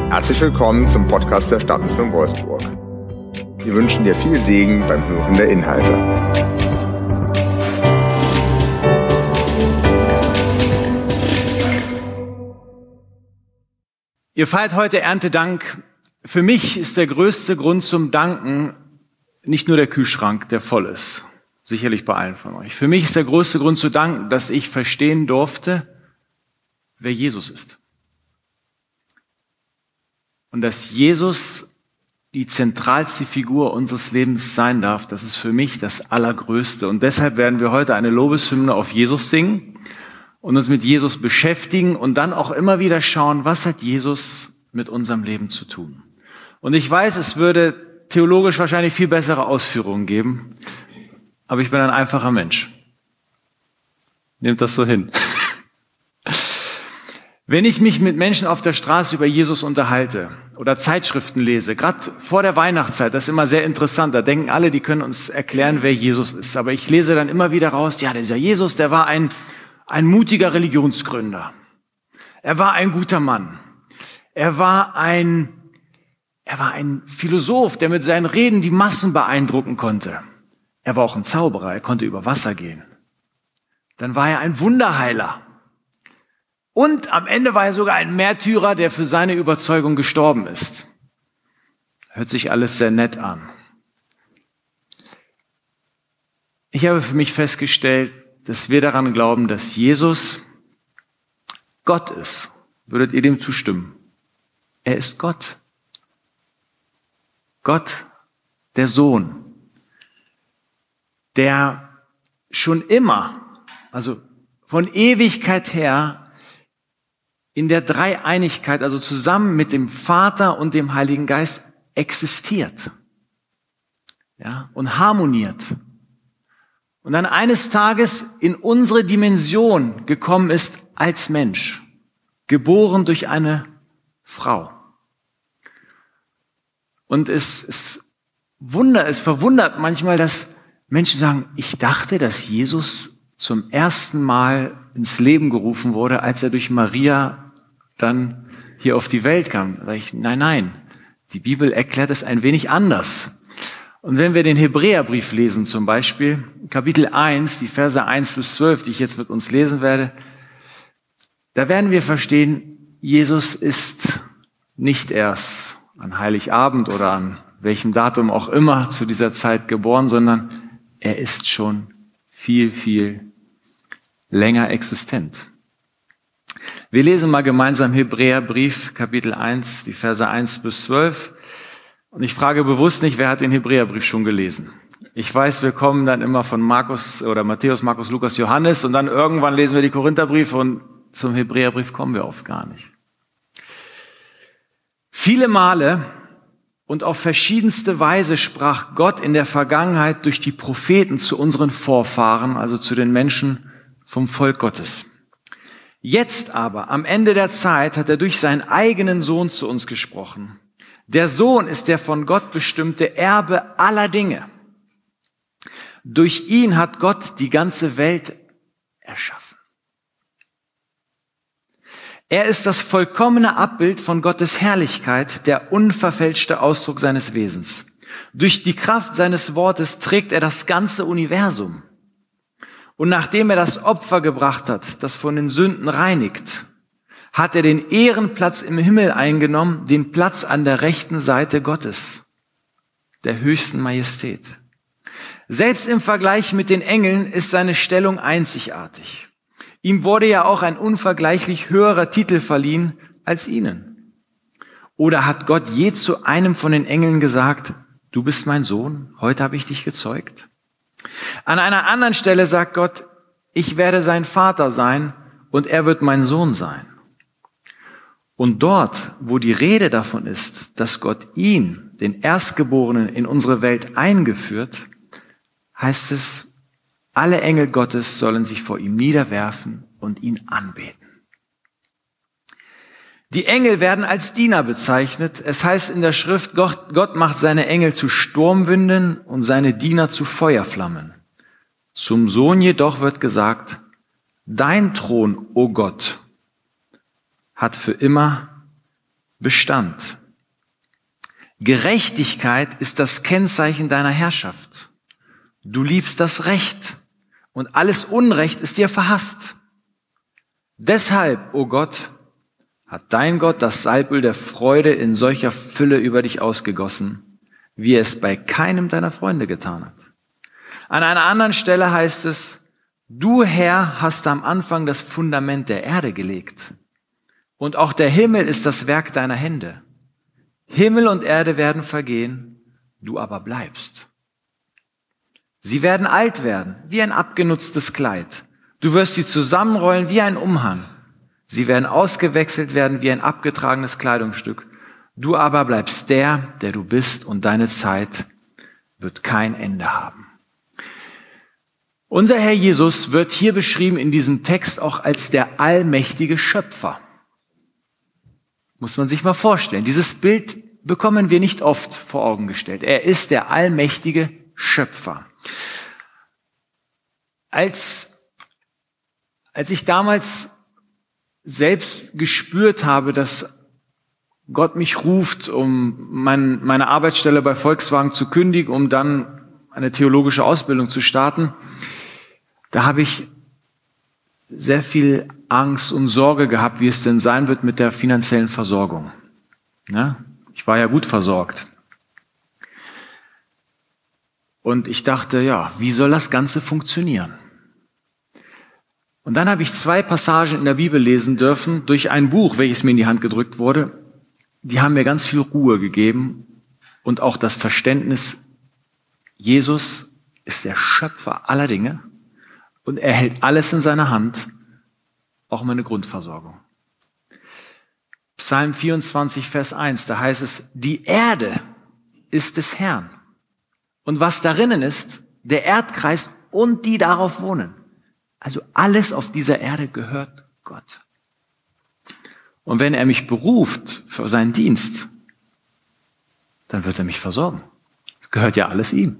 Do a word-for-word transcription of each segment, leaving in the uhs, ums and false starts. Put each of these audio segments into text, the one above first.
Herzlich willkommen zum Podcast der Stadtmission Wolfsburg. Wir wünschen dir viel Segen beim Hören der Inhalte. Ihr feiert heute Erntedank. Für mich ist der größte Grund zum Danken nicht nur der Kühlschrank, der voll ist. Sicherlich bei allen von euch. Für mich ist der größte Grund zu danken, dass ich verstehen durfte, wer Jesus ist. Und dass Jesus die zentralste Figur unseres Lebens sein darf, das ist für mich das Allergrößte. Und deshalb werden wir heute eine Lobeshymne auf Jesus singen und uns mit Jesus beschäftigen und dann auch immer wieder schauen, was hat Jesus mit unserem Leben zu tun. Und ich weiß, es würde theologisch wahrscheinlich viel bessere Ausführungen geben, aber ich bin ein einfacher Mensch. Nehmt das so hin. Wenn ich mich mit Menschen auf der Straße über Jesus unterhalte oder Zeitschriften lese, gerade vor der Weihnachtszeit, das ist immer sehr interessant, da denken alle, die können uns erklären, wer Jesus ist. Aber ich lese dann immer wieder raus, ja, dieser Jesus, der war ein, ein mutiger Religionsgründer. Er war ein guter Mann. Er war ein, er war ein Philosoph, der mit seinen Reden die Massen beeindrucken konnte. Er war auch ein Zauberer, er konnte über Wasser gehen. Dann war er ein Wunderheiler. Und am Ende war er sogar ein Märtyrer, der für seine Überzeugung gestorben ist. Hört sich alles sehr nett an. Ich habe für mich festgestellt, dass wir daran glauben, dass Jesus Gott ist. Würdet ihr dem zustimmen? Er ist Gott. Gott, der Sohn, der schon immer, also von Ewigkeit her, in der Dreieinigkeit, also zusammen mit dem Vater und dem Heiligen Geist existiert, ja, und harmoniert. Und dann eines Tages in unsere Dimension gekommen ist als Mensch, geboren durch eine Frau. Und es, es, wunder, es verwundert manchmal, dass Menschen sagen, ich dachte, dass Jesus zum ersten Mal ins Leben gerufen wurde, als er durch Maria dann hier auf die Welt kam. Da sage ich, nein, nein, die Bibel erklärt es ein wenig anders. Und wenn wir den Hebräerbrief lesen zum Beispiel, Kapitel eins, die Verse eins bis zwölf, die ich jetzt mit uns lesen werde, da werden wir verstehen, Jesus ist nicht erst an Heiligabend oder an welchem Datum auch immer zu dieser Zeit geboren, sondern er ist schon viel, viel länger existent. Wir lesen mal gemeinsam Hebräerbrief, Kapitel eins, die Verse eins bis zwölf. Und ich frage bewusst nicht, wer hat den Hebräerbrief schon gelesen? Ich weiß, wir kommen dann immer von Markus oder Matthäus, Markus, Lukas, Johannes und dann irgendwann lesen wir die Korintherbriefe und zum Hebräerbrief kommen wir oft gar nicht. Viele Male und auf verschiedenste Weise sprach Gott in der Vergangenheit durch die Propheten zu unseren Vorfahren, also zu den Menschen vom Volk Gottes. Jetzt aber, am Ende der Zeit, hat er durch seinen eigenen Sohn zu uns gesprochen. Der Sohn ist der von Gott bestimmte Erbe aller Dinge. Durch ihn hat Gott die ganze Welt erschaffen. Er ist das vollkommene Abbild von Gottes Herrlichkeit, der unverfälschte Ausdruck seines Wesens. Durch die Kraft seines Wortes trägt er das ganze Universum. Und nachdem er das Opfer gebracht hat, das von den Sünden reinigt, hat er den Ehrenplatz im Himmel eingenommen, den Platz an der rechten Seite Gottes, der höchsten Majestät. Selbst im Vergleich mit den Engeln ist seine Stellung einzigartig. Ihm wurde ja auch ein unvergleichlich höherer Titel verliehen als ihnen. Oder hat Gott je zu einem von den Engeln gesagt, du bist mein Sohn, heute habe ich dich gezeugt? An einer anderen Stelle sagt Gott, ich werde sein Vater sein und er wird mein Sohn sein. Und dort, wo die Rede davon ist, dass Gott ihn, den Erstgeborenen, in unsere Welt eingeführt, heißt es, alle Engel Gottes sollen sich vor ihm niederwerfen und ihn anbeten. Die Engel werden als Diener bezeichnet. Es heißt in der Schrift, Gott, Gott macht seine Engel zu Sturmwinden und seine Diener zu Feuerflammen. Zum Sohn jedoch wird gesagt, dein Thron, o Gott, hat für immer Bestand. Gerechtigkeit ist das Kennzeichen deiner Herrschaft. Du liebst das Recht und alles Unrecht ist dir verhasst. Deshalb, o Gott, hat dein Gott das Salböl der Freude in solcher Fülle über dich ausgegossen, wie er es bei keinem deiner Freunde getan hat. An einer anderen Stelle heißt es, du Herr hast am Anfang das Fundament der Erde gelegt und auch der Himmel ist das Werk deiner Hände. Himmel und Erde werden vergehen, du aber bleibst. Sie werden alt werden, wie ein abgenutztes Kleid. Du wirst sie zusammenrollen wie ein Umhang. Sie werden ausgewechselt werden wie ein abgetragenes Kleidungsstück. Du aber bleibst der, der du bist, und deine Zeit wird kein Ende haben. Unser Herr Jesus wird hier beschrieben in diesem Text auch als der allmächtige Schöpfer. Muss man sich mal vorstellen. Dieses Bild bekommen wir nicht oft vor Augen gestellt. Er ist der allmächtige Schöpfer. Als, als ich damals selbst gespürt habe, dass Gott mich ruft, um mein, meine Arbeitsstelle bei Volkswagen zu kündigen, um dann eine theologische Ausbildung zu starten, da habe ich sehr viel Angst und Sorge gehabt, wie es denn sein wird mit der finanziellen Versorgung. Ja, ich war ja gut versorgt. Und ich dachte, ja, wie soll das Ganze funktionieren? Und dann habe ich zwei Passagen in der Bibel lesen dürfen, durch ein Buch, welches mir in die Hand gedrückt wurde. Die haben mir ganz viel Ruhe gegeben und auch das Verständnis, Jesus ist der Schöpfer aller Dinge und er hält alles in seiner Hand, auch meine Grundversorgung. Psalm vierundzwanzig, Vers eins, da heißt es, die Erde ist des Herrn und was darinnen ist, der Erdkreis und die darauf wohnen. Also alles auf dieser Erde gehört Gott. Und wenn er mich beruft für seinen Dienst, dann wird er mich versorgen. Es gehört ja alles ihm.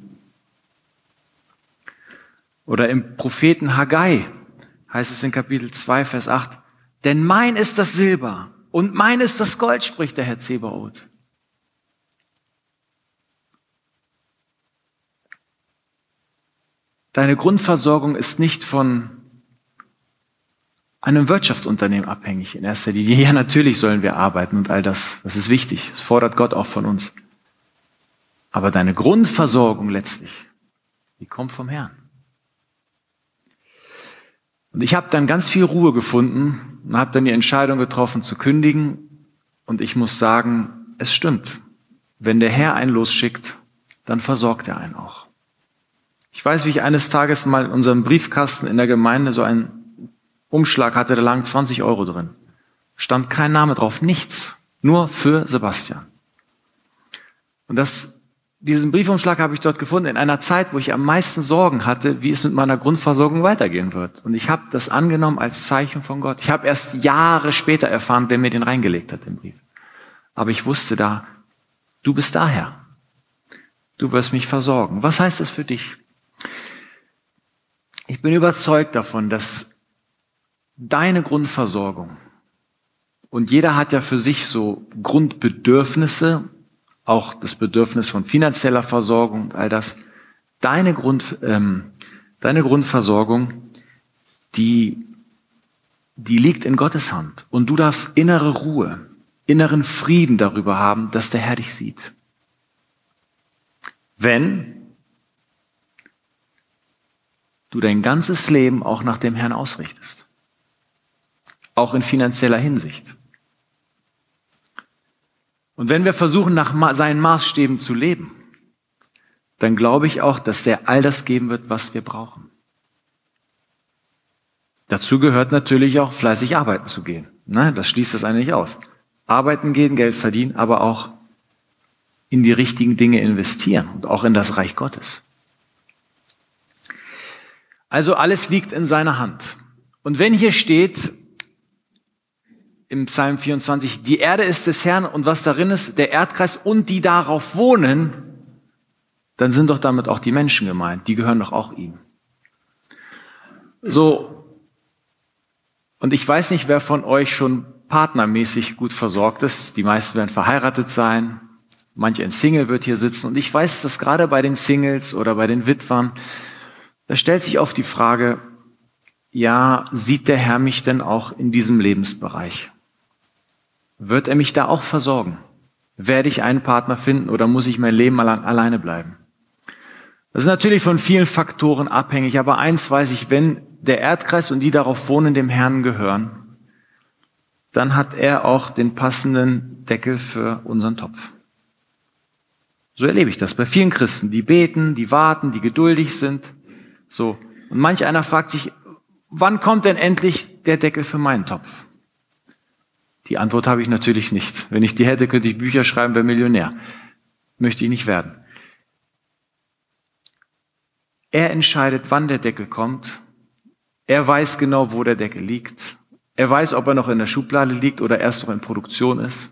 Oder im Propheten Haggai heißt es in Kapitel zwei, Vers acht, denn mein ist das Silber und mein ist das Gold, spricht der Herr Zebaoth. Deine Grundversorgung ist nicht von einem Wirtschaftsunternehmen abhängig in erster Linie. Ja, natürlich sollen wir arbeiten und all das. Das ist wichtig. Das fordert Gott auch von uns. Aber deine Grundversorgung letztlich, die kommt vom Herrn. Und ich habe dann ganz viel Ruhe gefunden und habe dann die Entscheidung getroffen zu kündigen. Und ich muss sagen, es stimmt. Wenn der Herr einen losschickt, dann versorgt er einen auch. Ich weiß, wie ich eines Tages mal in unserem Briefkasten in der Gemeinde so einen Umschlag hatte, da lagen zwanzig Euro drin. Stand kein Name drauf, nichts. Nur für Sebastian. Und das, diesen Briefumschlag habe ich dort gefunden in einer Zeit, wo ich am meisten Sorgen hatte, wie es mit meiner Grundversorgung weitergehen wird. Und ich habe das angenommen als Zeichen von Gott. Ich habe erst Jahre später erfahren, wer mir den reingelegt hat, den Brief. Aber ich wusste da, du bist da, Herr. Du wirst mich versorgen. Was heißt das für dich? Ich bin überzeugt davon, dass deine Grundversorgung, und jeder hat ja für sich so Grundbedürfnisse, auch das Bedürfnis von finanzieller Versorgung und all das, deine, Grund, ähm, deine Grundversorgung, die, die liegt in Gottes Hand. Und du darfst innere Ruhe, inneren Frieden darüber haben, dass der Herr dich sieht. Wenn du dein ganzes Leben auch nach dem Herrn ausrichtest. Auch in finanzieller Hinsicht. Und wenn wir versuchen, nach seinen Maßstäben zu leben, dann glaube ich auch, dass er all das geben wird, was wir brauchen. Dazu gehört natürlich auch, fleißig arbeiten zu gehen. Ne? Das schließt das eine nicht aus. Arbeiten gehen, Geld verdienen, aber auch in die richtigen Dinge investieren und auch in das Reich Gottes. Also alles liegt in seiner Hand. Und wenn hier steht, im Psalm vierundzwanzig, die Erde ist des Herrn und was darin ist, der Erdkreis und die darauf wohnen, dann sind doch damit auch die Menschen gemeint. Die gehören doch auch ihm. So, und ich weiß nicht, wer von euch schon partnermäßig gut versorgt ist. Die meisten werden verheiratet sein. Manch ein Single wird hier sitzen. Und ich weiß, dass gerade bei den Singles oder bei den Witwern, da stellt sich oft die Frage, ja, sieht der Herr mich denn auch in diesem Lebensbereich? Wird er mich da auch versorgen? Werde ich einen Partner finden oder muss ich mein Leben lang alleine bleiben? Das ist natürlich von vielen Faktoren abhängig, aber eins weiß ich, wenn der Erdkreis und die darauf wohnen dem Herrn gehören, dann hat er auch den passenden Deckel für unseren Topf. So erlebe ich das bei vielen Christen, die beten, die warten, die geduldig sind. So. Und manch einer fragt sich, wann kommt denn endlich der Deckel für meinen Topf? Die Antwort habe ich natürlich nicht. Wenn ich die hätte, könnte ich Bücher schreiben, wäre Millionär. Möchte ich nicht werden. Er entscheidet, wann der Deckel kommt. Er weiß genau, wo der Deckel liegt. Er weiß, ob er noch in der Schublade liegt oder erst noch in Produktion ist.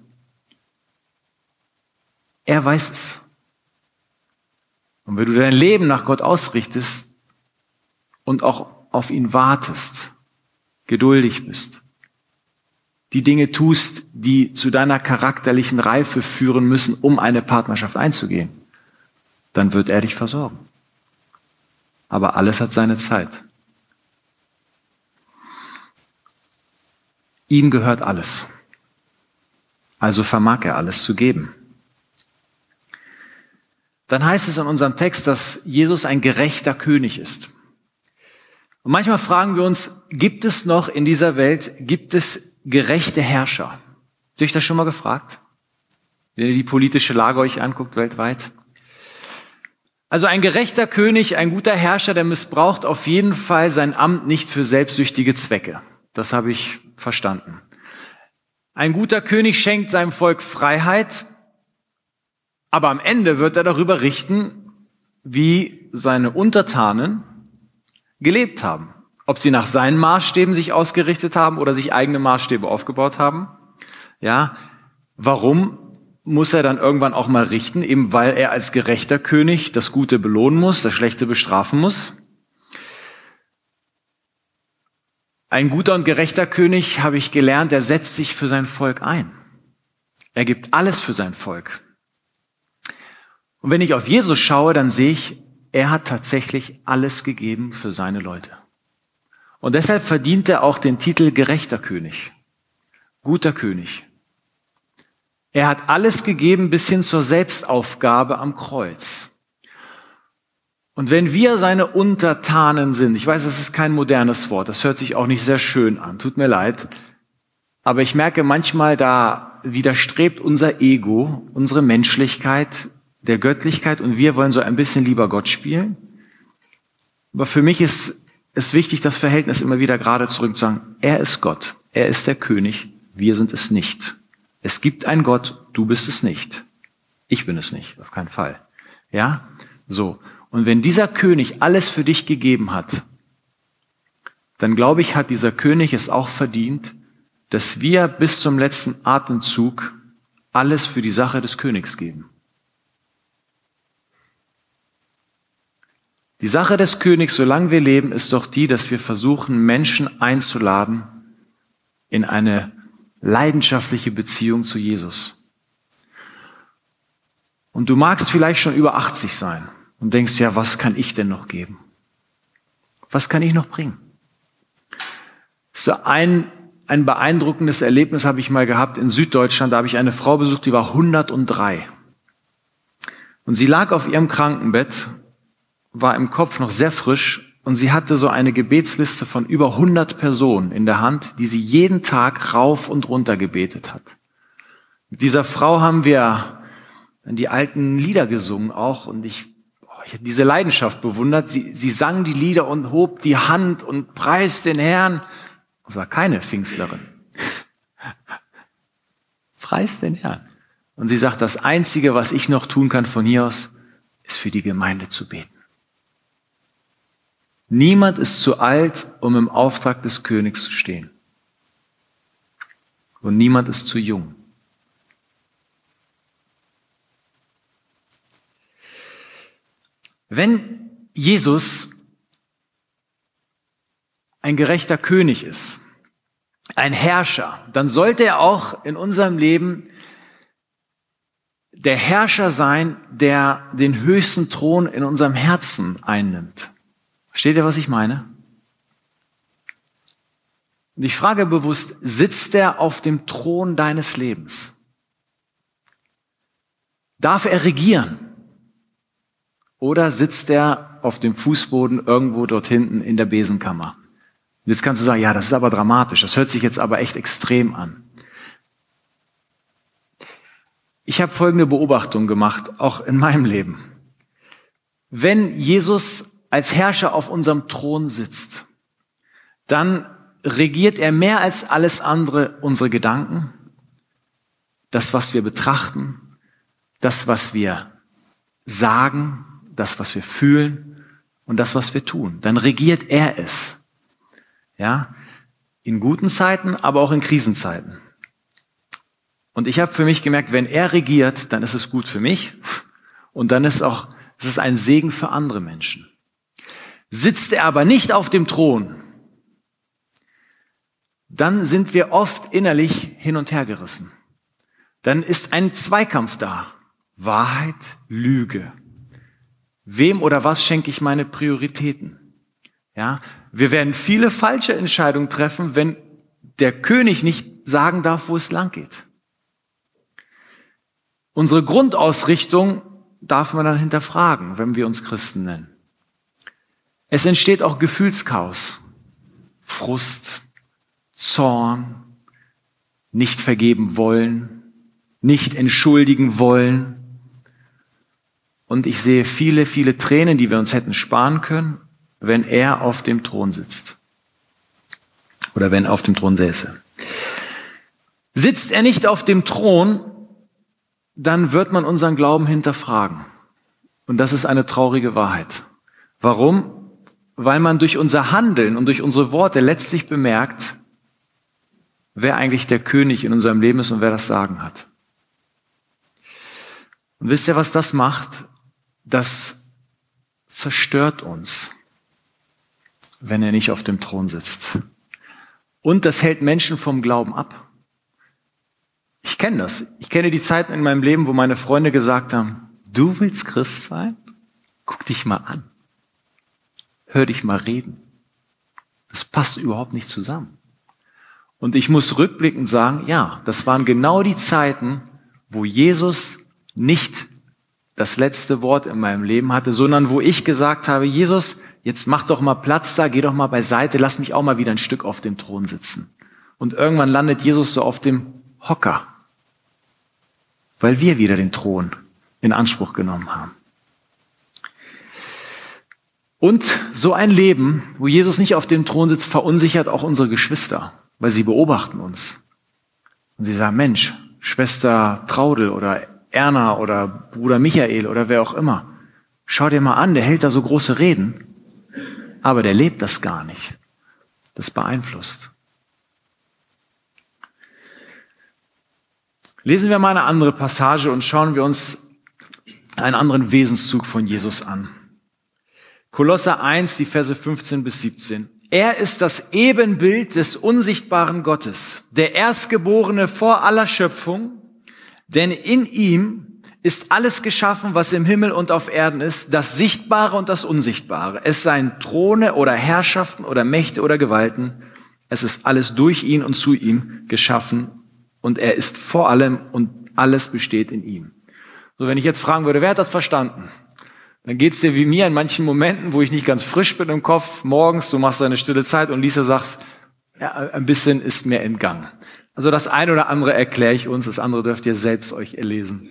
Er weiß es. Und wenn du dein Leben nach Gott ausrichtest und auch auf ihn wartest, geduldig bist, die Dinge tust, die zu deiner charakterlichen Reife führen müssen, um eine Partnerschaft einzugehen, dann wird er dich versorgen. Aber alles hat seine Zeit. Ihm gehört alles. Also vermag er alles zu geben. Dann heißt es in unserem Text, dass Jesus ein gerechter König ist. Und manchmal fragen wir uns, gibt es noch in dieser Welt, gibt es gerechte Herrscher? Habt ihr euch das schon mal gefragt? Wenn ihr die politische Lage euch anguckt weltweit. Also ein gerechter König, ein guter Herrscher, der missbraucht auf jeden Fall sein Amt nicht für selbstsüchtige Zwecke. Das habe ich verstanden. Ein guter König schenkt seinem Volk Freiheit, aber am Ende wird er darüber richten, wie seine Untertanen gelebt haben. Ob sie nach seinen Maßstäben sich ausgerichtet haben oder sich eigene Maßstäbe aufgebaut haben. Ja, warum muss er dann irgendwann auch mal richten? Eben weil er als gerechter König das Gute belohnen muss, das Schlechte bestrafen muss. Ein guter und gerechter König, habe ich gelernt, der setzt sich für sein Volk ein. Er gibt alles für sein Volk. Und wenn ich auf Jesus schaue, dann sehe ich, er hat tatsächlich alles gegeben für seine Leute. Und deshalb verdient er auch den Titel gerechter König, guter König. Er hat alles gegeben bis hin zur Selbstaufgabe am Kreuz. Und wenn wir seine Untertanen sind, ich weiß, das ist kein modernes Wort, das hört sich auch nicht sehr schön an, tut mir leid, aber ich merke manchmal, da widerstrebt unser Ego, unsere Menschlichkeit der Göttlichkeit und wir wollen so ein bisschen lieber Gott spielen. Aber für mich ist es wichtig, das Verhältnis immer wieder gerade zurückzusagen. Er ist Gott, er ist der König, wir sind es nicht. Es gibt einen Gott, du bist es nicht. Ich bin es nicht, auf keinen Fall. Ja, so. Und wenn dieser König alles für dich gegeben hat, dann glaube ich, hat dieser König es auch verdient, dass wir bis zum letzten Atemzug alles für die Sache des Königs geben. Die Sache des Königs, solange wir leben, ist doch die, dass wir versuchen, Menschen einzuladen in eine leidenschaftliche Beziehung zu Jesus. Und du magst vielleicht schon über achtzig sein und denkst, ja, was kann ich denn noch geben? Was kann ich noch bringen? So ein, ein beeindruckendes Erlebnis habe ich mal gehabt in Süddeutschland. Da habe ich eine Frau besucht, die war hundertdrei. Und sie lag auf ihrem Krankenbett, war im Kopf noch sehr frisch und sie hatte so eine Gebetsliste von über hundert Personen in der Hand, die sie jeden Tag rauf und runter gebetet hat. Mit dieser Frau haben wir dann die alten Lieder gesungen auch und ich, oh, ich habe diese Leidenschaft bewundert. Sie, sie sang die Lieder und hob die Hand und preist den Herrn. Es war keine Pfingstlerin. Preist den Herrn. Und sie sagt, das Einzige, was ich noch tun kann von hier aus, ist für die Gemeinde zu beten. Niemand ist zu alt, um im Auftrag des Königs zu stehen. Und niemand ist zu jung. Wenn Jesus ein gerechter König ist, ein Herrscher, dann sollte er auch in unserem Leben der Herrscher sein, der den höchsten Thron in unserem Herzen einnimmt. Versteht ihr, was ich meine? Und ich frage bewusst, sitzt er auf dem Thron deines Lebens? Darf er regieren? Oder sitzt er auf dem Fußboden irgendwo dort hinten in der Besenkammer? Und jetzt kannst du sagen, ja, das ist aber dramatisch. Das hört sich jetzt aber echt extrem an. Ich habe folgende Beobachtung gemacht, auch in meinem Leben. Wenn Jesus als Herrscher auf unserem Thron sitzt, dann regiert er mehr als alles andere unsere Gedanken, das, was wir betrachten, das, was wir sagen, das, was wir fühlen und das, was wir tun. Dann regiert er es. Ja, in guten Zeiten, aber auch in Krisenzeiten. Und ich habe für mich gemerkt, wenn er regiert, dann ist es gut für mich und dann ist auch, es ist ein Segen für andere Menschen. Sitzt er aber nicht auf dem Thron, dann sind wir oft innerlich hin und her gerissen. Dann ist ein Zweikampf da. Wahrheit, Lüge. Wem oder was schenke ich meine Prioritäten? Ja, wir werden viele falsche Entscheidungen treffen, wenn der König nicht sagen darf, wo es lang geht. Unsere Grundausrichtung darf man dann hinterfragen, wenn wir uns Christen nennen. Es entsteht auch Gefühlschaos, Frust, Zorn, nicht vergeben wollen, nicht entschuldigen wollen. Und ich sehe viele, viele Tränen, die wir uns hätten sparen können, wenn er auf dem Thron sitzt. Oder wenn er auf dem Thron säße. Sitzt er nicht auf dem Thron, dann wird man unseren Glauben hinterfragen. Und das ist eine traurige Wahrheit. Warum? Weil man durch unser Handeln und durch unsere Worte letztlich bemerkt, wer eigentlich der König in unserem Leben ist und wer das Sagen hat. Und wisst ihr, was das macht? Das zerstört uns, wenn er nicht auf dem Thron sitzt. Und das hält Menschen vom Glauben ab. Ich kenne das. Ich kenne die Zeiten in meinem Leben, wo meine Freunde gesagt haben, du willst Christ sein? Guck dich mal an. Hör dich mal reden. Das passt überhaupt nicht zusammen. Und ich muss rückblickend sagen, ja, das waren genau die Zeiten, wo Jesus nicht das letzte Wort in meinem Leben hatte, sondern wo ich gesagt habe, Jesus, jetzt mach doch mal Platz da, geh doch mal beiseite, lass mich auch mal wieder ein Stück auf dem Thron sitzen. Und irgendwann landet Jesus so auf dem Hocker, weil wir wieder den Thron in Anspruch genommen haben. Und so ein Leben, wo Jesus nicht auf dem Thron sitzt, verunsichert auch unsere Geschwister, weil sie beobachten uns. Und sie sagen, Mensch, Schwester Traudel oder Erna oder Bruder Michael oder wer auch immer, schau dir mal an, der hält da so große Reden, aber der lebt das gar nicht. Das beeinflusst. Lesen wir mal eine andere Passage und schauen wir uns einen anderen Wesenszug von Jesus an. Kolosser eins, die Verse fünfzehn bis siebzehn. Er ist das Ebenbild des unsichtbaren Gottes, der Erstgeborene vor aller Schöpfung, denn in ihm ist alles geschaffen, was im Himmel und auf Erden ist, das Sichtbare und das Unsichtbare. Es seien Throne oder Herrschaften oder Mächte oder Gewalten. Es ist alles durch ihn und zu ihm geschaffen und er ist vor allem und alles besteht in ihm. So, wenn ich jetzt fragen würde, wer hat das verstanden? Dann geht's dir wie mir in manchen Momenten, wo ich nicht ganz frisch bin im Kopf, morgens, du machst deine stille Zeit und Lisa sagt, ja, ein bisschen ist mir entgangen. Also das eine oder andere erkläre ich uns, das andere dürft ihr selbst euch erlesen.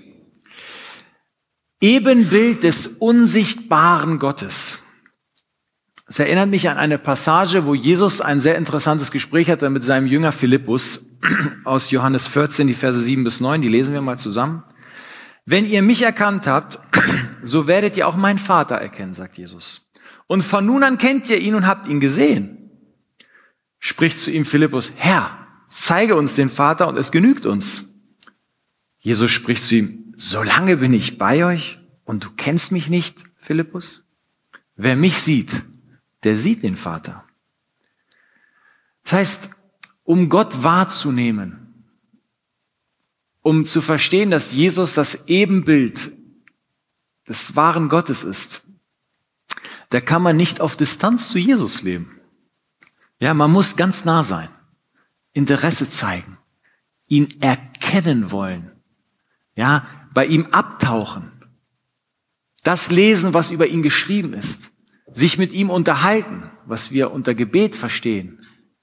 Ebenbild des unsichtbaren Gottes. Es erinnert mich an eine Passage, wo Jesus ein sehr interessantes Gespräch hatte mit seinem Jünger Philippus aus Johannes vierzehn, die Verse sieben bis neun, die lesen wir mal zusammen. Wenn ihr mich erkannt habt, so werdet ihr auch meinen Vater erkennen, sagt Jesus. Und von nun an kennt ihr ihn und habt ihn gesehen. Spricht zu ihm Philippus, Herr, zeige uns den Vater und es genügt uns. Jesus spricht zu ihm, solange bin ich bei euch und du kennst mich nicht, Philippus? Wer mich sieht, der sieht den Vater. Das heißt, um Gott wahrzunehmen, um zu verstehen, dass Jesus das Ebenbild des wahren Gottes ist, da kann man nicht auf Distanz zu Jesus leben. Ja, man muss ganz nah sein, Interesse zeigen, ihn erkennen wollen, ja, bei ihm abtauchen, das lesen, was über ihn geschrieben ist, sich mit ihm unterhalten, was wir unter Gebet verstehen.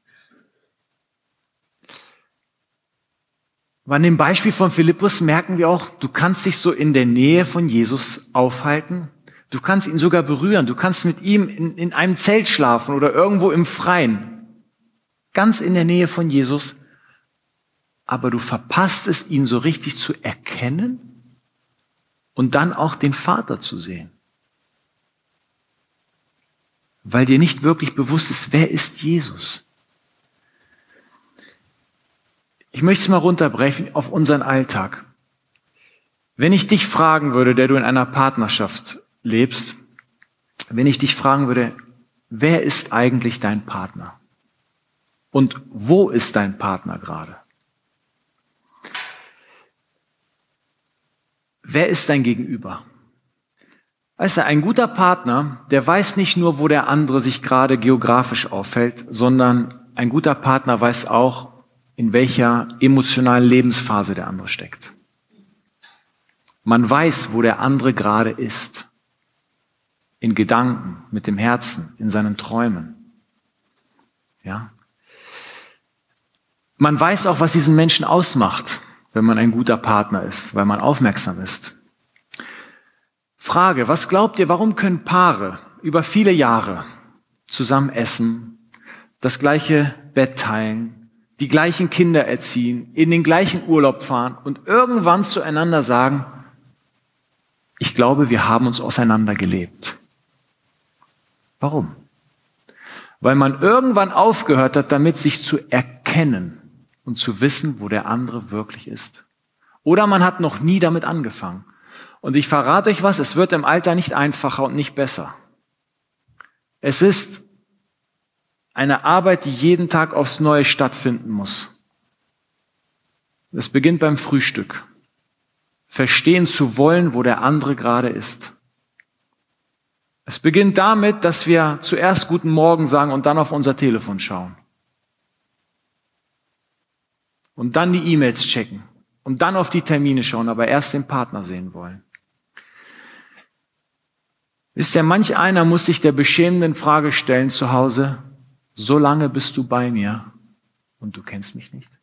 Bei dem Beispiel von Philippus merken wir auch, du kannst dich so in der Nähe von Jesus aufhalten. Du kannst ihn sogar berühren. Du kannst mit ihm in, in einem Zelt schlafen oder irgendwo im Freien. Ganz in der Nähe von Jesus. Aber du verpasst es, ihn so richtig zu erkennen und dann auch den Vater zu sehen. Weil dir nicht wirklich bewusst ist, wer ist Jesus? Ich möchte es mal runterbrechen auf unseren Alltag. Wenn ich dich fragen würde, der du in einer Partnerschaft lebst, wenn ich dich fragen würde, wer ist eigentlich dein Partner? Und wo ist dein Partner gerade? Wer ist dein Gegenüber? Weißt du, ein guter Partner, der weiß nicht nur, wo der andere sich gerade geografisch aufhält, sondern ein guter Partner weiß auch, in welcher emotionalen Lebensphase der andere steckt. Man weiß, wo der andere gerade ist. In Gedanken, mit dem Herzen, in seinen Träumen. Ja. Man weiß auch, was diesen Menschen ausmacht, wenn man ein guter Partner ist, weil man aufmerksam ist. Frage, was glaubt ihr, warum können Paare über viele Jahre zusammen essen, das gleiche Bett teilen, die gleichen Kinder erziehen, in den gleichen Urlaub fahren und irgendwann zueinander sagen, ich glaube, wir haben uns auseinandergelebt. Warum? Weil man irgendwann aufgehört hat, damit sich zu erkennen und zu wissen, wo der andere wirklich ist. Oder man hat noch nie damit angefangen. Und ich verrate euch was, es wird im Alter nicht einfacher und nicht besser. Es ist eine Arbeit, die jeden Tag aufs Neue stattfinden muss. Es beginnt beim Frühstück. Verstehen zu wollen, wo der andere gerade ist. Es beginnt damit, dass wir zuerst Guten Morgen sagen und dann auf unser Telefon schauen. Und dann die E-Mails checken. Und dann auf die Termine schauen, aber erst den Partner sehen wollen. Wisst ihr, manch einer muss sich der beschämenden Frage stellen zu Hause, so lange bist du bei mir und du kennst mich nicht?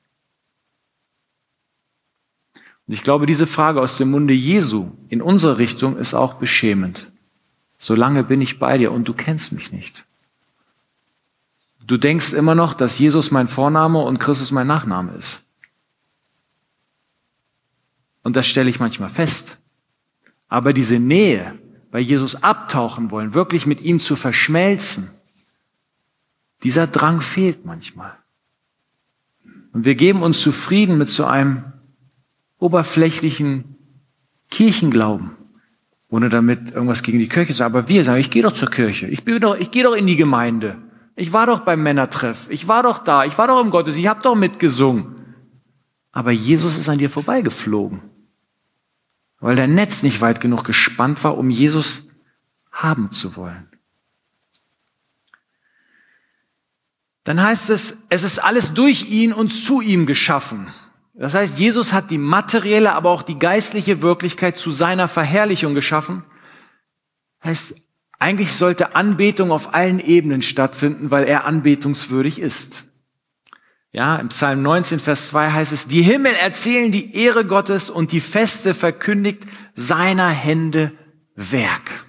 Und ich glaube, diese Frage aus dem Munde Jesu in unsere Richtung ist auch beschämend. So lange bin ich bei dir und du kennst mich nicht. Du denkst immer noch, dass Jesus mein Vorname und Christus mein Nachname ist. Und das stelle ich manchmal fest. Aber diese Nähe, bei Jesus abtauchen wollen, wirklich mit ihm zu verschmelzen, dieser Drang fehlt manchmal. Und wir geben uns zufrieden mit so einem oberflächlichen Kirchenglauben, ohne damit irgendwas gegen die Kirche zu sagen. Aber wir sagen, ich gehe doch zur Kirche, ich, bin doch, ich gehe doch in die Gemeinde, ich war doch beim Männertreff, ich war doch da, ich war doch im Gottesdienst, ich habe doch mitgesungen. Aber Jesus ist an dir vorbeigeflogen, weil dein Netz nicht weit genug gespannt war, um Jesus haben zu wollen. Dann heißt es, es ist alles durch ihn und zu ihm geschaffen. Das heißt, Jesus hat die materielle, aber auch die geistliche Wirklichkeit zu seiner Verherrlichung geschaffen. Das heißt, eigentlich sollte Anbetung auf allen Ebenen stattfinden, weil er anbetungswürdig ist. Ja, im Psalm neunzehn, Vers zwei heißt es, die Himmel erzählen die Ehre Gottes und die Feste verkündigt seiner Hände Werk.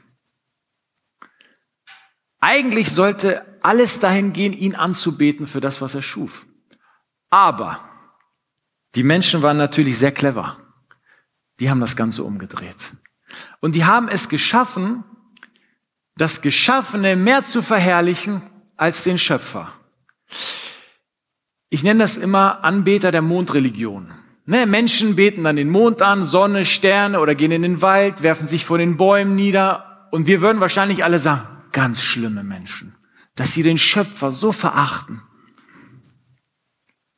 Eigentlich sollte alles dahin gehen, ihn anzubeten für das, was er schuf. Aber die Menschen waren natürlich sehr clever. Die haben das Ganze umgedreht. Und die haben es geschaffen, das Geschaffene mehr zu verherrlichen als den Schöpfer. Ich nenne das immer Anbeter der Mondreligion. Ne, Menschen beten dann den Mond an, Sonne, Sterne oder gehen in den Wald, werfen sich vor den Bäumen nieder. Und wir würden wahrscheinlich alle sagen, ganz schlimme Menschen, dass sie den Schöpfer so verachten.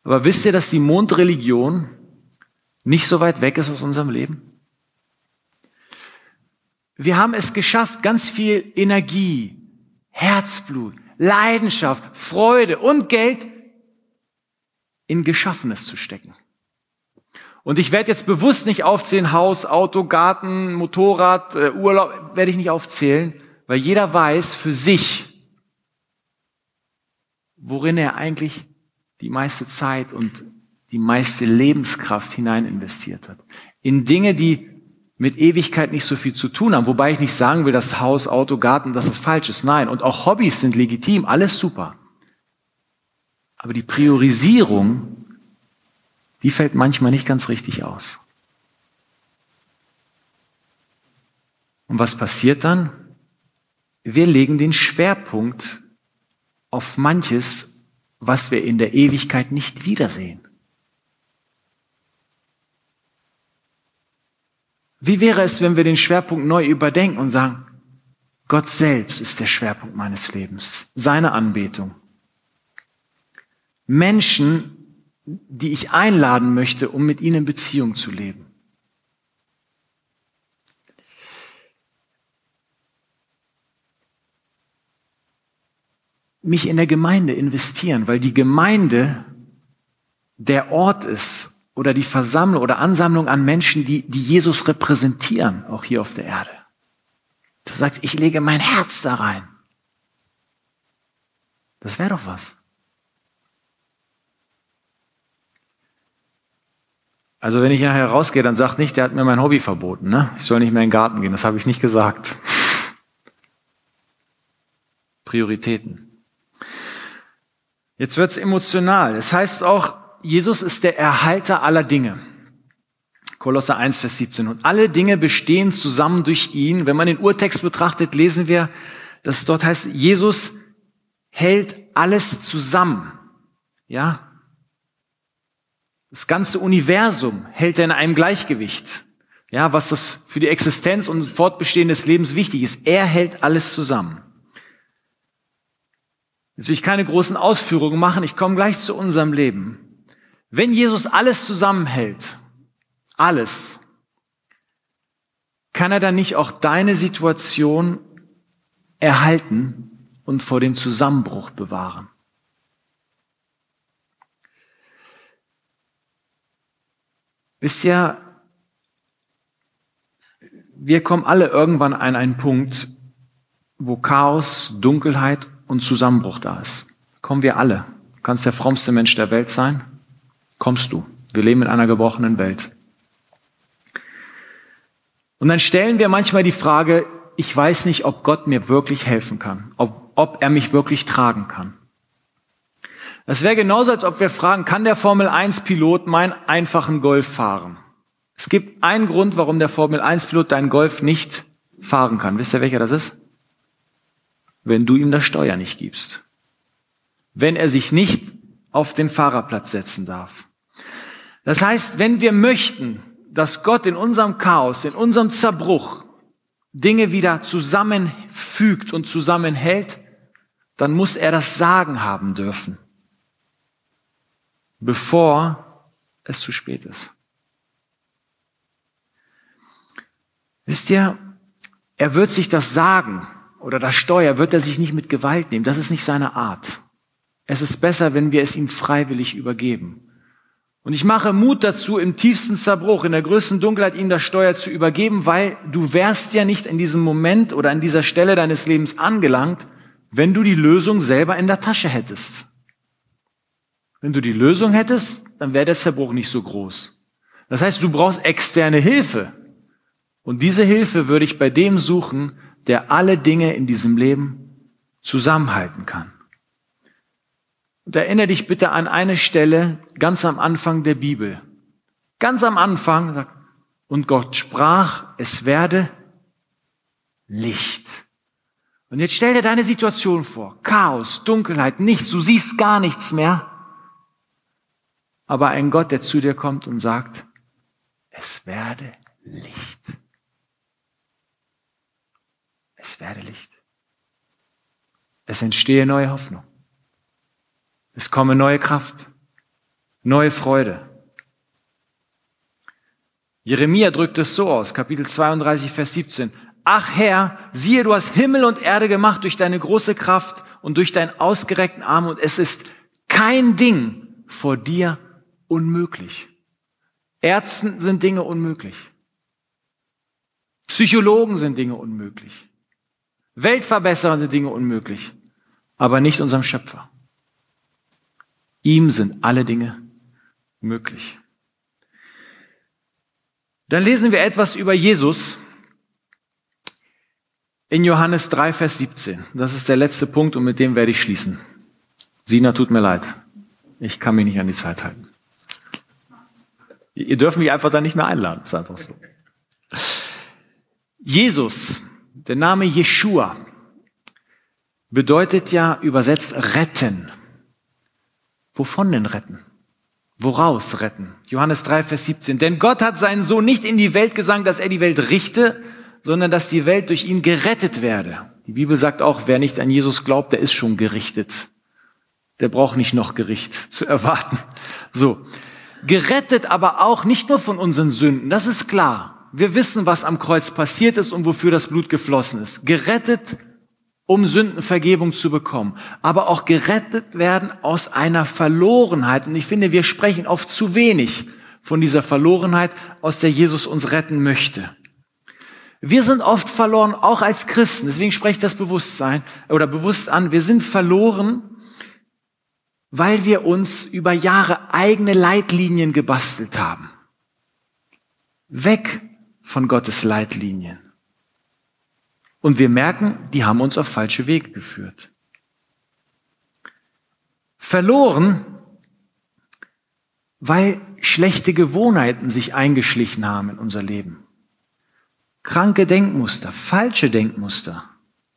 Aber wisst ihr, dass die Mondreligion nicht so weit weg ist aus unserem Leben? Wir haben es geschafft, ganz viel Energie, Herzblut, Leidenschaft, Freude und Geld in Geschaffenes zu stecken. Und ich werde jetzt bewusst nicht aufzählen, Haus, Auto, Garten, Motorrad, äh, Urlaub, werde ich nicht aufzählen, weil jeder weiß für sich, worin er eigentlich die meiste Zeit und die meiste Lebenskraft hinein investiert hat. In Dinge, die mit Ewigkeit nicht so viel zu tun haben. Wobei ich nicht sagen will, dass Haus, Auto, Garten, dass das falsch ist. Nein, und auch Hobbys sind legitim, alles super. Aber die Priorisierung, die fällt manchmal nicht ganz richtig aus. Und was passiert dann? Wir legen den Schwerpunkt auf manches, was wir in der Ewigkeit nicht wiedersehen. Wie wäre es, wenn wir den Schwerpunkt neu überdenken und sagen, Gott selbst ist der Schwerpunkt meines Lebens, seine Anbetung. Menschen, die ich einladen möchte, um mit ihnen in Beziehung zu leben. Mich in der Gemeinde investieren, weil die Gemeinde der Ort ist oder die Versammlung oder Ansammlung an Menschen, die, die Jesus repräsentieren, auch hier auf der Erde. Du sagst, ich lege mein Herz da rein. Das wäre doch was. Also wenn ich nachher rausgehe, dann sagt nicht, der hat mir mein Hobby verboten, ne? Ich soll nicht mehr in den Garten gehen, das habe ich nicht gesagt. Prioritäten. Jetzt wird's emotional. Es heißt auch, Jesus ist der Erhalter aller Dinge. Kolosser eins, Vers siebzehn. Und alle Dinge bestehen zusammen durch ihn. Wenn man den Urtext betrachtet, lesen wir, dass es dort heißt, Jesus hält alles zusammen. Ja? Das ganze Universum hält er in einem Gleichgewicht. Ja, was das für die Existenz und Fortbestehen des Lebens wichtig ist. Er hält alles zusammen. Jetzt will ich keine großen Ausführungen machen. Ich komme gleich zu unserem Leben. Wenn Jesus alles zusammenhält, alles, kann er dann nicht auch deine Situation erhalten und vor dem Zusammenbruch bewahren? Wisst ihr, wir kommen alle irgendwann an einen Punkt, wo Chaos, Dunkelheit und Zusammenbruch da ist. Kommen wir alle. Du kannst der frommste Mensch der Welt sein. Kommst du. Wir leben in einer gebrochenen Welt. Und dann stellen wir manchmal die Frage, ich weiß nicht, ob Gott mir wirklich helfen kann, ob, ob er mich wirklich tragen kann. Das wäre genauso, als ob wir fragen, kann der Formel eins Pilot meinen einfachen Golf fahren? Es gibt einen Grund, warum der Formel eins Pilot deinen Golf nicht fahren kann. Wisst ihr, welcher das ist? Wenn du ihm das Steuer nicht gibst. Wenn er sich nicht auf den Fahrerplatz setzen darf. Das heißt, wenn wir möchten, dass Gott in unserem Chaos, in unserem Zerbruch Dinge wieder zusammenfügt und zusammenhält, dann muss er das Sagen haben dürfen, bevor es zu spät ist. Wisst ihr, er wird sich das Sagen oder das Steuer wird er sich nicht mit Gewalt nehmen. Das ist nicht seine Art. Es ist besser, wenn wir es ihm freiwillig übergeben. Und ich mache Mut dazu, im tiefsten Zerbruch, in der größten Dunkelheit ihm das Steuer zu übergeben, weil du wärst ja nicht in diesem Moment oder an dieser Stelle deines Lebens angelangt, wenn du die Lösung selber in der Tasche hättest. Wenn du die Lösung hättest, dann wäre der Zerbruch nicht so groß. Das heißt, du brauchst externe Hilfe. Und diese Hilfe würde ich bei dem suchen, der alle Dinge in diesem Leben zusammenhalten kann. Und erinnere dich bitte an eine Stelle ganz am Anfang der Bibel. Ganz am Anfang sagt, und Gott sprach, es werde Licht. Und jetzt stell dir deine Situation vor. Chaos, Dunkelheit, nichts, du siehst gar nichts mehr. Aber ein Gott, der zu dir kommt und sagt, es werde Licht. Es werde Licht. Es entstehe neue Hoffnung. Es komme neue Kraft. neue Freude. Jeremia drückt es so aus, Kapitel zweiunddreißig, Vers siebzehn. Ach Herr, siehe, du hast Himmel und Erde gemacht durch deine große Kraft und durch deinen ausgereckten Arm, und es ist kein Ding vor dir unmöglich. Ärzten sind Dinge unmöglich. Psychologen sind Dinge unmöglich. Weltverbesserer sind Dinge unmöglich. Aber nicht unserem Schöpfer. Ihm sind alle Dinge möglich. Dann lesen wir etwas über Jesus in Johannes drei, Vers siebzehn. Das ist der letzte Punkt und mit dem werde ich schließen. Sina, tut mir leid. Ich kann mich nicht an die Zeit halten. Ihr dürft mich einfach dann nicht mehr einladen. Das ist einfach so. Jesus, der Name Jeschua, bedeutet ja übersetzt retten. Wovon denn retten? Woraus retten? Johannes drei, Vers siebzehn. Denn Gott hat seinen Sohn nicht in die Welt gesandt, dass er die Welt richte, sondern dass die Welt durch ihn gerettet werde. Die Bibel sagt auch, wer nicht an Jesus glaubt, der ist schon gerichtet. Der braucht nicht noch Gericht zu erwarten. So. Gerettet aber auch nicht nur von unseren Sünden, das ist klar. Wir wissen, was am Kreuz passiert ist und wofür das Blut geflossen ist. Gerettet, um Sündenvergebung zu bekommen. Aber auch gerettet werden aus einer Verlorenheit. Und ich finde, wir sprechen oft zu wenig von dieser Verlorenheit, aus der Jesus uns retten möchte. Wir sind oft verloren, auch als Christen. Deswegen spreche ich das Bewusstsein oder bewusst an. Wir sind verloren, weil wir uns über Jahre eigene Leitlinien gebastelt haben. Weg von Gottes Leitlinien. Und wir merken, die haben uns auf falsche Wege geführt. Verloren, weil schlechte Gewohnheiten sich eingeschlichen haben in unser Leben. Kranke Denkmuster, falsche Denkmuster.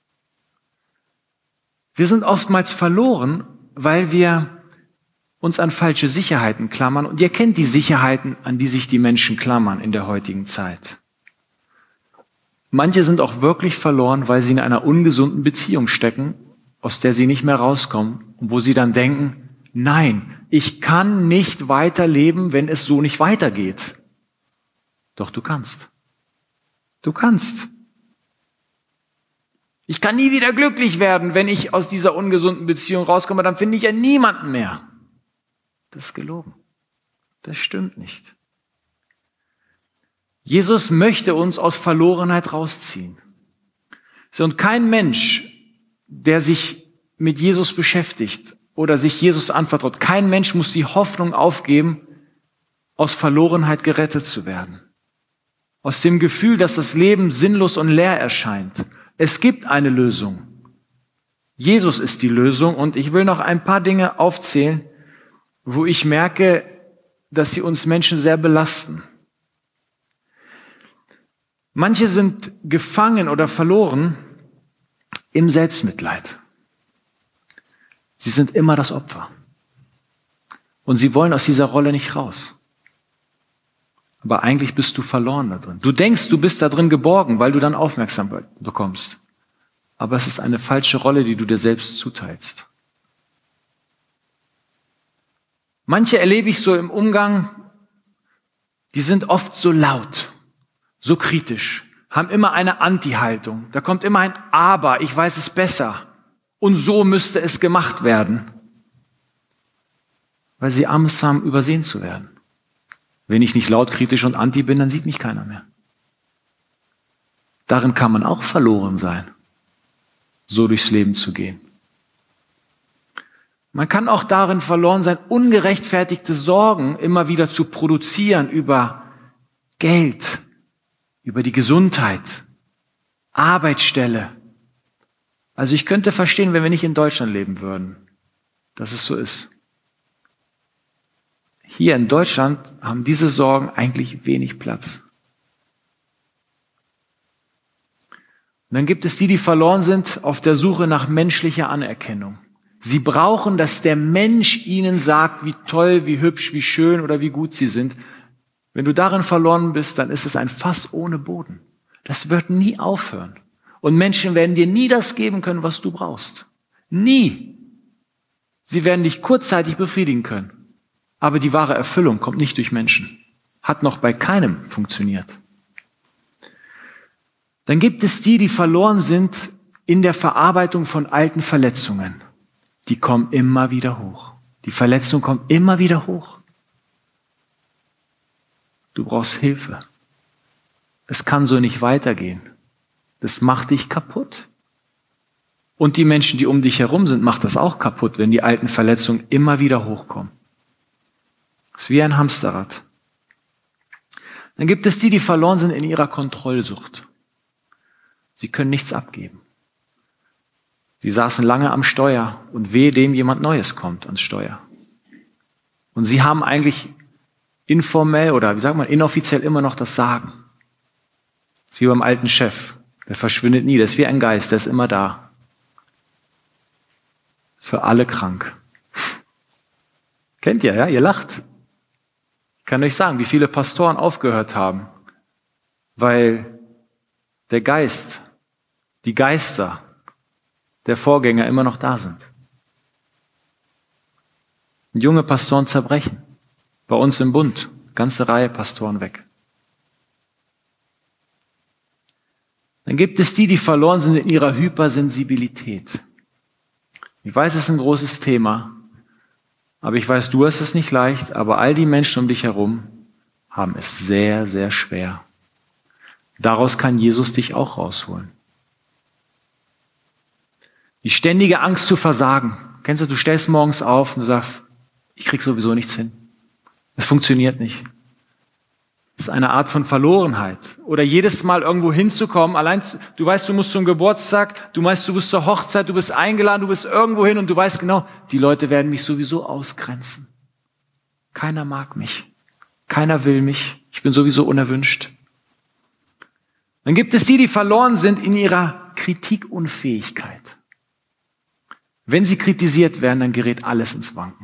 Wir sind oftmals verloren, weil wir uns an falsche Sicherheiten klammern. Und ihr kennt die Sicherheiten, an die sich die Menschen klammern in der heutigen Zeit. Manche sind auch wirklich verloren, weil sie in einer ungesunden Beziehung stecken, aus der sie nicht mehr rauskommen und wo sie dann denken, nein, ich kann nicht weiterleben, wenn es so nicht weitergeht. Doch du kannst. Du kannst. Ich kann nie wieder glücklich werden, wenn ich aus dieser ungesunden Beziehung rauskomme, dann finde ich ja niemanden mehr. Das ist gelogen. Das stimmt nicht. Jesus möchte uns aus Verlorenheit rausziehen. Und kein Mensch, der sich mit Jesus beschäftigt oder sich Jesus anvertraut, kein Mensch muss die Hoffnung aufgeben, aus Verlorenheit gerettet zu werden. Aus dem Gefühl, dass das Leben sinnlos und leer erscheint. Es gibt eine Lösung. Jesus ist die Lösung und ich will noch ein paar Dinge aufzählen, wo ich merke, dass sie uns Menschen sehr belasten. Manche sind gefangen oder verloren im Selbstmitleid. Sie sind immer das Opfer. Und sie wollen aus dieser Rolle nicht raus. Aber eigentlich bist du verloren da drin. Du denkst, du bist da drin geborgen, weil du dann Aufmerksamkeit bekommst. Aber es ist eine falsche Rolle, die du dir selbst zuteilst. Manche erlebe ich so im Umgang, die sind oft so laut, so kritisch, haben immer eine Anti-Haltung. Da kommt immer ein Aber, ich weiß es besser. Und so müsste es gemacht werden. Weil sie Angst haben, übersehen zu werden. Wenn ich nicht laut, kritisch und anti bin, dann sieht mich keiner mehr. Darin kann man auch verloren sein, so durchs Leben zu gehen. Man kann auch darin verloren sein, ungerechtfertigte Sorgen immer wieder zu produzieren über Geld, über die Gesundheit, Arbeitsstelle. Also ich könnte verstehen, wenn wir nicht in Deutschland leben würden, dass es so ist. Hier in Deutschland haben diese Sorgen eigentlich wenig Platz. Und dann gibt es die, die verloren sind auf der Suche nach menschlicher Anerkennung. Sie brauchen, dass der Mensch ihnen sagt, wie toll, wie hübsch, wie schön oder wie gut sie sind. Wenn du darin verloren bist, dann ist es ein Fass ohne Boden. Das wird nie aufhören. Und Menschen werden dir nie das geben können, was du brauchst. Nie. Sie werden dich kurzzeitig befriedigen können. Aber die wahre Erfüllung kommt nicht durch Menschen. Hat noch bei keinem funktioniert. Dann gibt es die, die verloren sind in der Verarbeitung von alten Verletzungen. Die kommen immer wieder hoch. Die Verletzungen kommen immer wieder hoch. Du brauchst Hilfe. Es kann so nicht weitergehen. Das macht dich kaputt. Und die Menschen, die um dich herum sind, macht das auch kaputt, wenn die alten Verletzungen immer wieder hochkommen. Es ist wie ein Hamsterrad. Dann gibt es die, die verloren sind in ihrer Kontrollsucht. Sie können nichts abgeben. Sie saßen lange am Steuer und wehe dem jemand Neues kommt ans Steuer. Und sie haben eigentlich informell oder wie sagt man, inoffiziell immer noch das Sagen. Das ist wie beim alten Chef. Der verschwindet nie. Der ist wie ein Geist. Der ist immer da. Für alle krank. Kennt ihr, ja? Ihr lacht. Ich kann euch sagen, wie viele Pastoren aufgehört haben, weil der Geist, die Geister der Vorgänger immer noch da sind. Und junge Pastoren zerbrechen. Bei uns im Bund, ganze Reihe Pastoren weg. Dann gibt es die, die verloren sind in ihrer Hypersensibilität. Ich weiß, es ist ein großes Thema, aber ich weiß, du hast es nicht leicht, aber all die Menschen um dich herum haben es sehr, sehr schwer. Daraus kann Jesus dich auch rausholen. Die ständige Angst zu versagen. Kennst du, du stehst morgens auf und du sagst, ich krieg sowieso nichts hin. Es funktioniert nicht. Das ist eine Art von Verlorenheit. Oder jedes Mal irgendwo hinzukommen, allein, du weißt, du musst zum Geburtstag, du weißt, du bist zur Hochzeit, du bist eingeladen, du bist irgendwo hin und du weißt genau, die Leute werden mich sowieso ausgrenzen. Keiner mag mich. Keiner will mich. Ich bin sowieso unerwünscht. Dann gibt es die, die verloren sind in ihrer Kritikunfähigkeit. Wenn sie kritisiert werden, dann gerät alles ins Wanken.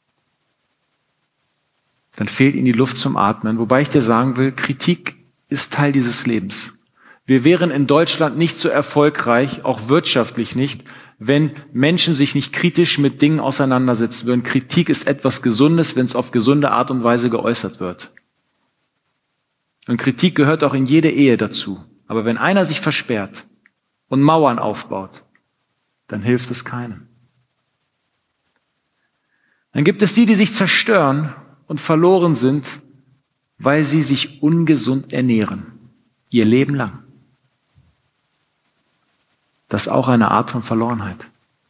Dann fehlt ihnen die Luft zum Atmen. Wobei ich dir sagen will, Kritik ist Teil dieses Lebens. Wir wären in Deutschland nicht so erfolgreich, auch wirtschaftlich nicht, wenn Menschen sich nicht kritisch mit Dingen auseinandersetzen würden. Kritik ist etwas Gesundes, wenn es auf gesunde Art und Weise geäußert wird. Und Kritik gehört auch in jede Ehe dazu. Aber wenn einer sich versperrt und Mauern aufbaut, dann hilft es keinem. Dann gibt es die, die sich zerstören und verloren sind, weil sie sich ungesund ernähren. Ihr Leben lang. Das ist auch eine Art von Verlorenheit.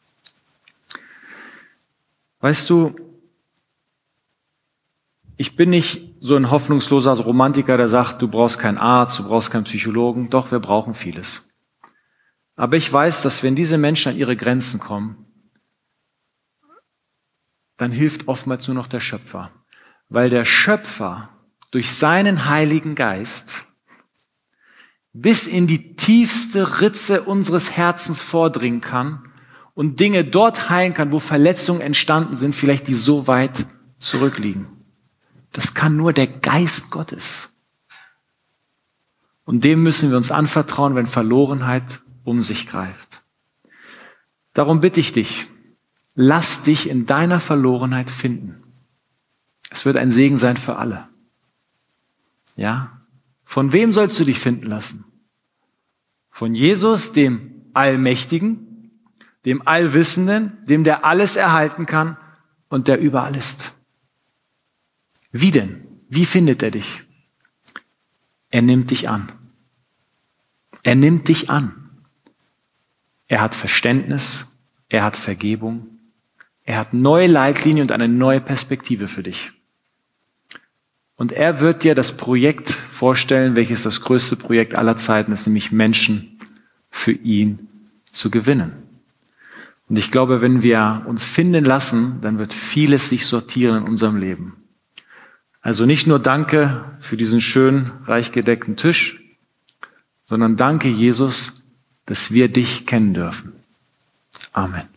Weißt du, ich bin nicht so ein hoffnungsloser Romantiker, der sagt, du brauchst keinen Arzt, du brauchst keinen Psychologen. Doch, wir brauchen vieles. Aber ich weiß, dass wenn diese Menschen an ihre Grenzen kommen, dann hilft oftmals nur noch der Schöpfer. Weil der Schöpfer durch seinen Heiligen Geist bis in die tiefste Ritze unseres Herzens vordringen kann und Dinge dort heilen kann, wo Verletzungen entstanden sind, vielleicht die so weit zurückliegen. Das kann nur der Geist Gottes. Und dem müssen wir uns anvertrauen, wenn Verlorenheit um sich greift. Darum bitte ich dich, lass dich in deiner Verlorenheit finden. Es wird ein Segen sein für alle. Ja? Von wem sollst du dich finden lassen? Von Jesus, dem Allmächtigen, dem Allwissenden, dem der alles erhalten kann und der überall ist. Wie denn? Wie findet er dich? Er nimmt dich an. Er nimmt dich an. Er hat Verständnis, er hat Vergebung, er hat neue Leitlinien und eine neue Perspektive für dich. Und er wird dir das Projekt vorstellen, welches das größte Projekt aller Zeiten ist, nämlich Menschen für ihn zu gewinnen. Und ich glaube, wenn wir uns finden lassen, dann wird vieles sich sortieren in unserem Leben. Also nicht nur danke für diesen schönen, reich gedeckten Tisch, sondern danke, Jesus, dass wir dich kennen dürfen. Amen.